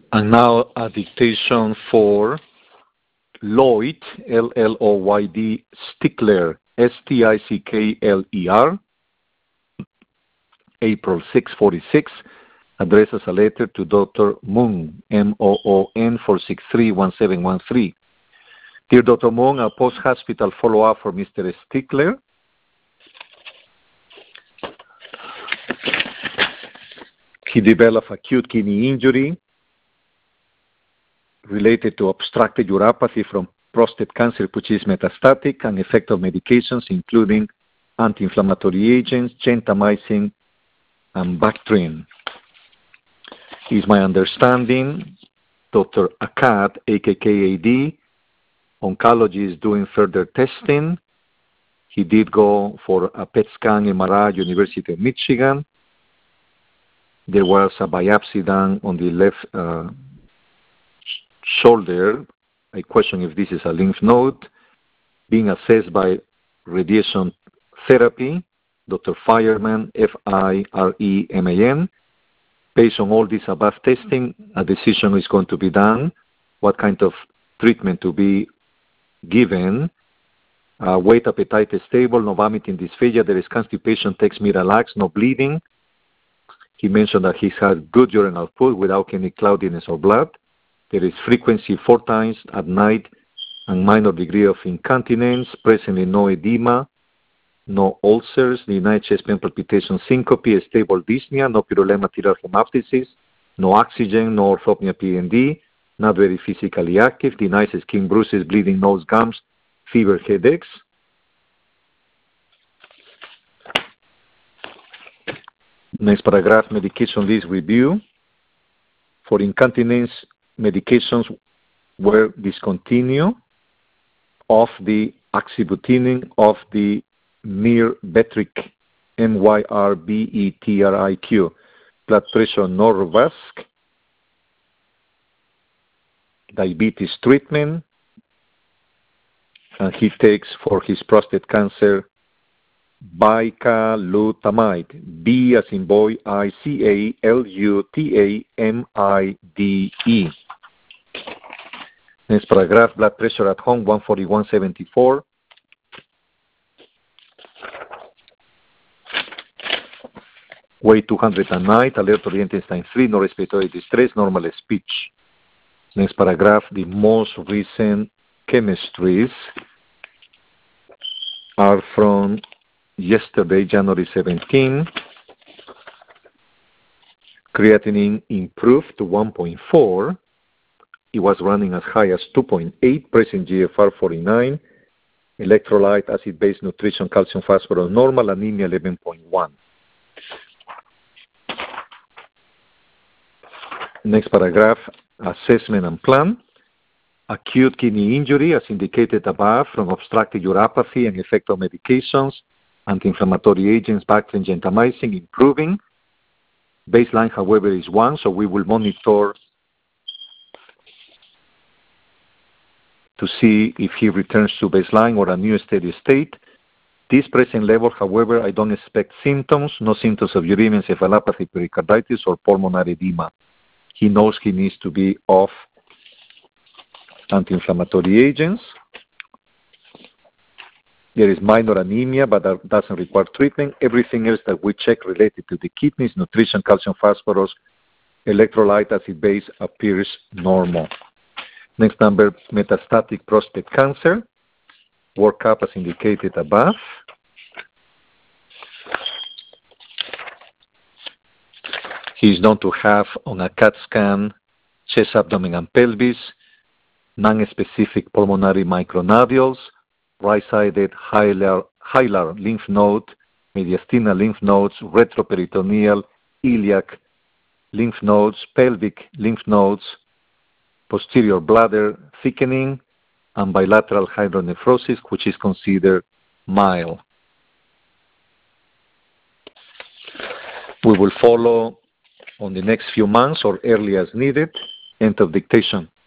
And now a dictation for Lloyd, L-L-O-Y-D, Stickler, S-T-I-C-K-L-E-R, April 646, addresses a letter to Dr. Moon, M-O-O-N, 463-1713. Dear Dr. Moon, a post-hospital follow-up for Mr. Stickler. He developed acute kidney injury related to obstructive uropathy from prostate cancer, which is metastatic, and effect of medications, including anti-inflammatory agents, gentamicin, and Bactrim. Is my understanding, Dr. Akkad, AKKAD, oncology, is doing further testing. He did go for a PET scan MRI, University of Michigan. There was a biopsy done on the left shoulder. I question if this is a lymph node, being assessed by radiation therapy, Dr. Fireman, F-I-R-E-M-A-N. Based on all this above testing, a decision is going to be done, what kind of treatment to be given. Weight, appetite is stable, no vomiting, dysphagia, there is constipation, takes Miralax, no bleeding. He mentioned that he's had good urine output without any cloudiness or blood. There is frequency 4 times at night and minor degree of incontinence, presently no edema, no ulcers, denied chest pain, palpitation, syncope, stable dyspnea, no purulent material hemoptysis, no oxygen, no orthopnea PND, not very physically active, denies skin bruises, bleeding nose, gums, fever, headaches. Next paragraph, medication list review. For incontinence, medications were discontinued of the oxybutynin, of the Myrbetriq, M-Y-R-B-E-T-R-I-Q, blood pressure Norvasc, diabetes treatment, and he takes for his prostate cancer bicalutamide, B as in boy, I-C-A-L-U-T-A-M-I-D-E. Next paragraph, blood pressure at home, 141/74. Weight 209, alert oriented time 3, no respiratory distress, normal speech. Next paragraph, the most recent chemistries are from yesterday, January 17. Creatinine improved to 1.4. It was running as high as 2.8, present GFR 49. Electrolyte, acid-base nutrition, calcium, phosphorus normal, anemia 11.1. Next paragraph, assessment and plan. Acute kidney injury, as indicated above, from obstructive uropathy and effect of medications, anti-inflammatory agents, Bactrim, gentamicin, improving. Baseline, however, is 1, so we will monitor to see if he returns to baseline or a new steady state. This present level, however, I don't expect symptoms, no symptoms of uremia, encephalopathy, pericarditis, or pulmonary edema. He knows he needs to be off anti-inflammatory agents. There is minor anemia, but that doesn't require treatment. Everything else that we check related to the kidneys, nutrition, calcium, phosphorus, electrolyte, acid base appears normal. Next number, metastatic prostate cancer. Workup as indicated above. He is known to have on a CAT scan chest, abdomen, and pelvis, non-specific pulmonary micronodules, right-sided hilar lymph node, mediastinal lymph nodes, retroperitoneal, iliac lymph nodes, pelvic lymph nodes, posterior bladder thickening, and bilateral hydronephrosis, which is considered mild. We will follow on the next few months or early as needed. End of dictation.